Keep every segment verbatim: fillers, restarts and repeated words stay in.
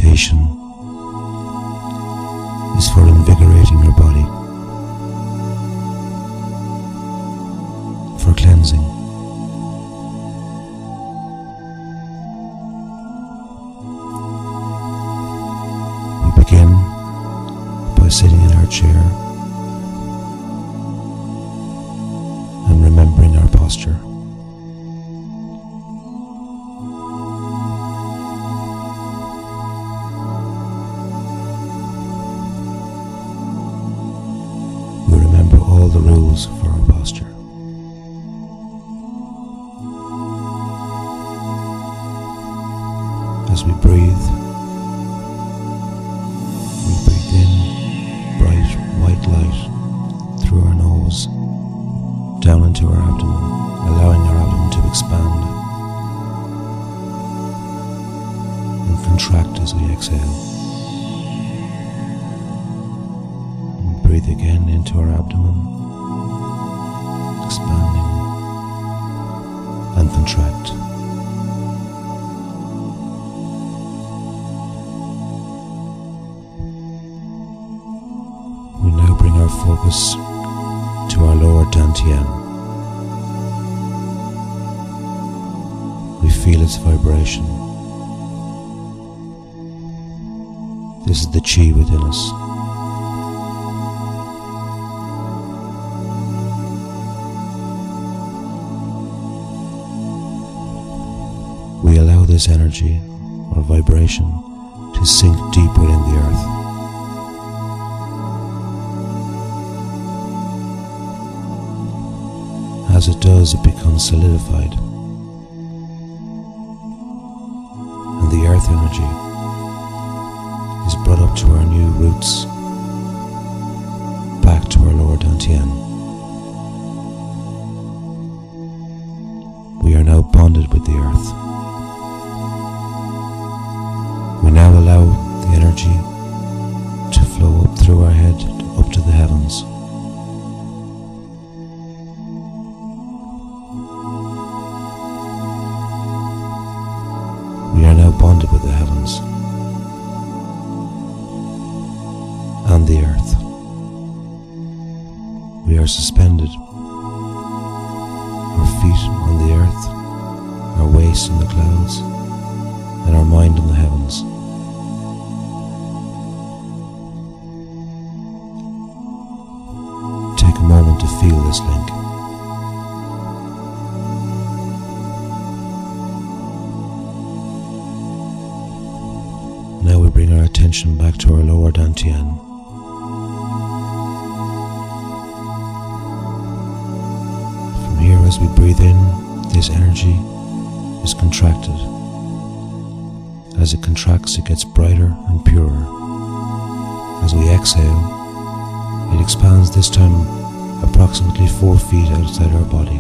meditation is for invigorating your body, for cleansing. We begin by sitting in our chair and remembering our posture. All the rules for our posture. As we breathe, we breathe in bright white light through our nose, down into our abdomen, allowing our abdomen to expand and contract as we exhale. Breathe again into our abdomen, expanding and contract. We now bring our focus to our lower dantian. We feel its vibration. This is the chi within us. We allow this energy or vibration to sink deep within the earth. As it does, it becomes solidified, and the earth energy is brought up to our new roots, back to our lower dantian. We are now bonded with the earth. We now allow the energy to flow up through our head, up to the heavens. We are now bonded with the heavens and the earth. We are suspended, our feet on the earth, our waist in the clouds, and our mind in the heavens. Take a moment to feel this link. Now we bring our attention back to our lower dantian. From here, as we breathe in, this energy is contracted. As it contracts, it gets brighter and purer. As we exhale, it expands, this time approximately four feet outside our body.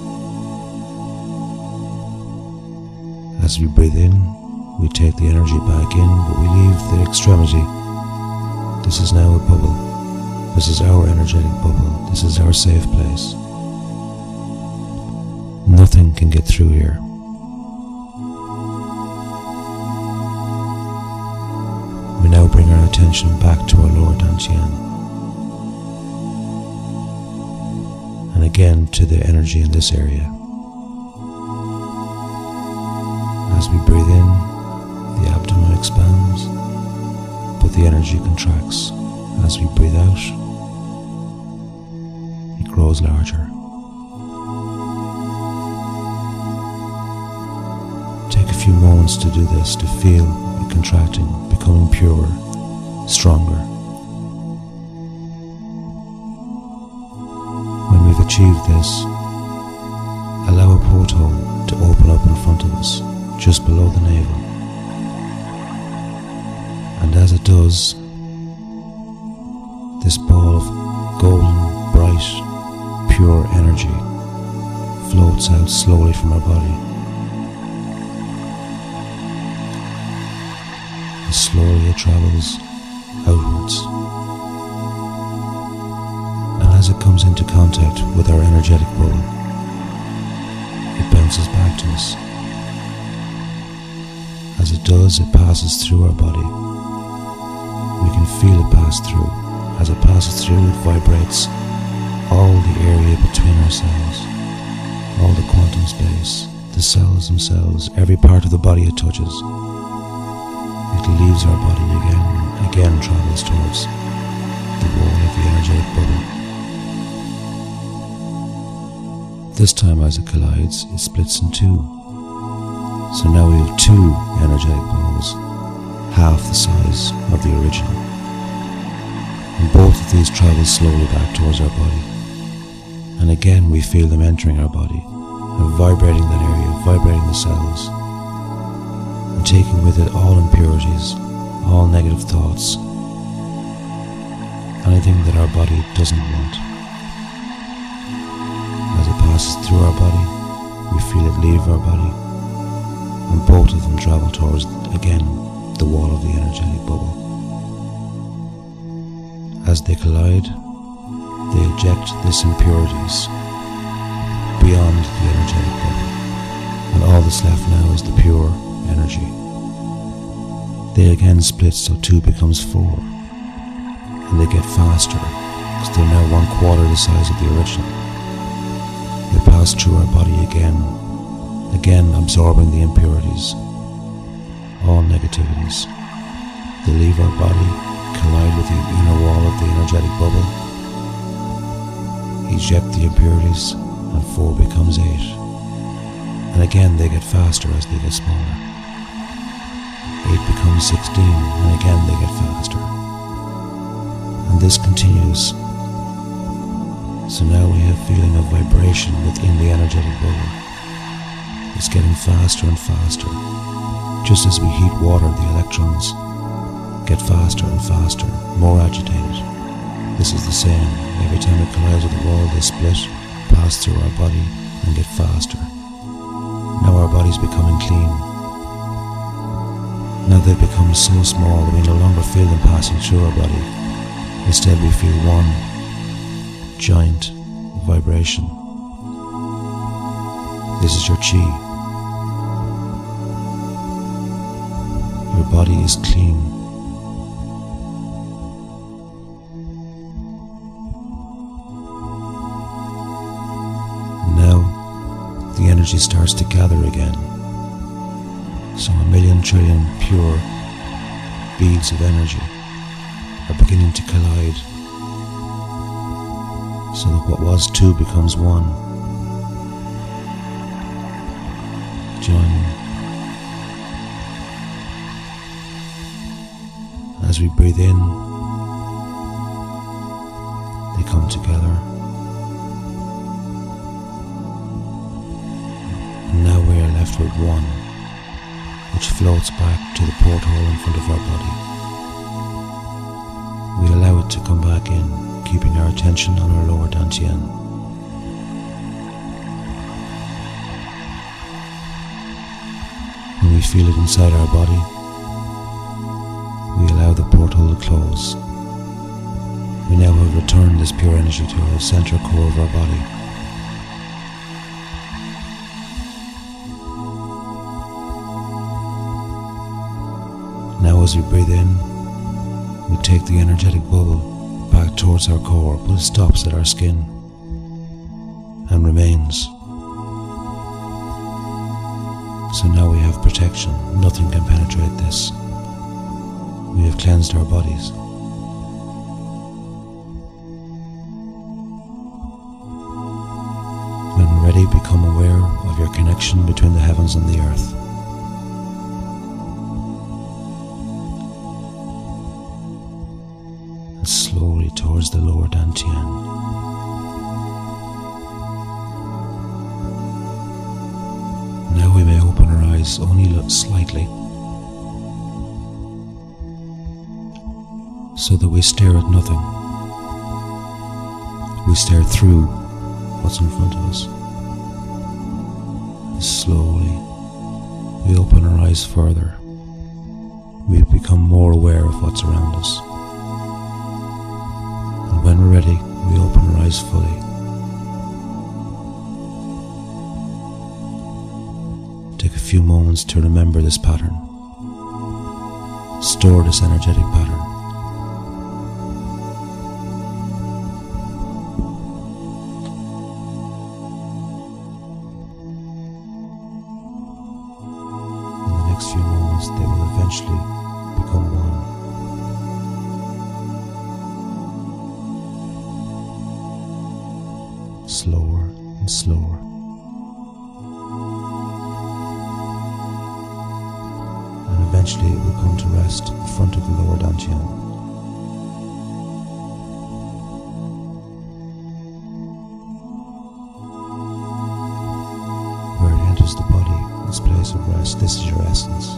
As we breathe in, we take the energy back in, but we leave the extremity. This is now a bubble. This is our energetic bubble. This is our safe place. Nothing can get through here. We now bring our attention back to our lower dantian, and again to the energy in this area. As we breathe in, the abdomen expands, but the energy contracts. As we breathe out, it grows larger. Take a few moments to do this, to feel it contracting, becoming purer, stronger. When we've achieved this, allow a porthole to open up in front of us, just below the navel. And as it does, this ball of golden, bright, pure energy floats out slowly from our body. And slowly it travels outwards. And as it comes into contact with our energetic bubble, it bounces back to us. As it does, it passes through our body. We can feel it pass through. As it passes through, it vibrates all the area between our cells, all the quantum space, the cells themselves, every part of the body it touches. It leaves our body again, again travels towards the wall of the energetic bubble. This time as it collides, it splits in two. So now we have two energetic balls, half the size of the original. And both of these travel slowly back towards our body. And again we feel them entering our body and vibrating that area, vibrating the cells, and taking with it all impurities, all negative thoughts, anything that our body doesn't want. As it passes through our body, we feel it leave our body, and both of them travel towards, again, the wall of the energetic bubble. As they collide, they eject these impurities beyond the energetic bubble, and all that's left now is the pure energy. They again split, so two becomes four, and they get faster because they're now one quarter the size of the original. They pass through our body again, again absorbing the impurities, all negativities. They leave our body, collide with the inner wall of the energetic bubble, eject the impurities, and four becomes eight. And again they get faster as they get smaller. Eight becomes sixteen, and again they get faster. And this continues. So now we have feeling of vibration within the energetic bubble. It's getting faster and faster. Just as we heat water, the electrons get faster and faster, more agitated. This is the same. Every time it collides with the wall, they split, pass through our body, and get faster. Now our body's becoming clean. Now they've become so small that we no longer feel them passing through our body. Instead we feel one giant vibration. This is your chi. Your body is clean. Now the energy starts to gather again. So a million trillion pure beads of energy are beginning to collide, so that what was two becomes one, joining. As we breathe in, they come together, and now we are left with one, which floats back to the porthole in front of our body. We allow it to come back in, keeping our attention on our lower dantian. When we feel it inside our body, we allow the porthole to close. We now have returned this pure energy to our center core of our body. Now as we breathe in, we take the energetic bubble back towards our core, but it stops at our skin and remains. So now we have protection. Nothing can penetrate this. We have cleansed our bodies. When we're ready, become aware of your connection between the heavens and the earth. And slowly towards the lower dantian. Now we may open our eyes only slightly, so that we stare at nothing. We stare through what's in front of us. And slowly, we open our eyes further. We become more aware of what's around us. And when we're ready, we open our eyes fully. Take a few moments to remember this pattern. store this energetic pattern. In the next few moments, they will eventually become one. Slower and slower. And eventually it will come to rest in front of the lower dantian. Where it enters the body, its place of rest, this is your essence.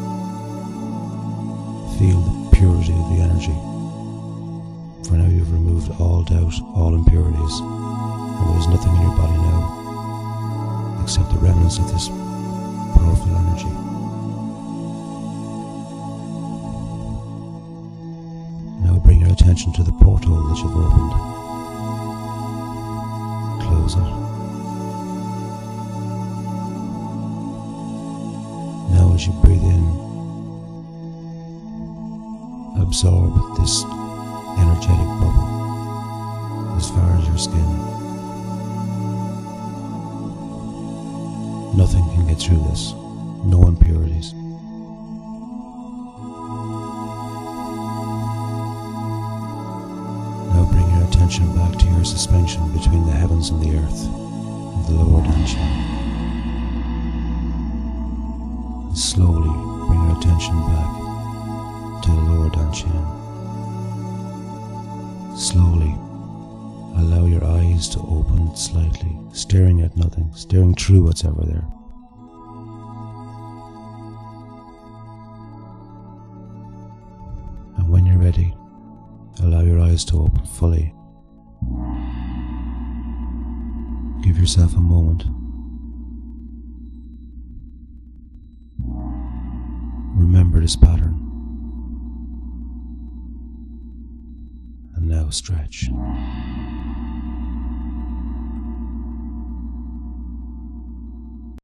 Feel the purity of the energy. For now you've removed all doubt, all impurities, and there is nothing in your body now except the remnants of this powerful energy. Now bring your attention to the porthole that you've opened. Close it. Now as you breathe in, absorb this energetic bubble as far as your skin. Nothing can get through this, no impurities. Now bring your attention back to your suspension between the heavens and the earth, and the lower dantian. And slowly bring your attention back to the lower dantian. Slowly allow your eyes to open slightly, staring at nothing, staring through what's ever there. And when you're ready, allow your eyes to open fully. Give yourself a moment. Remember this pattern. And now stretch.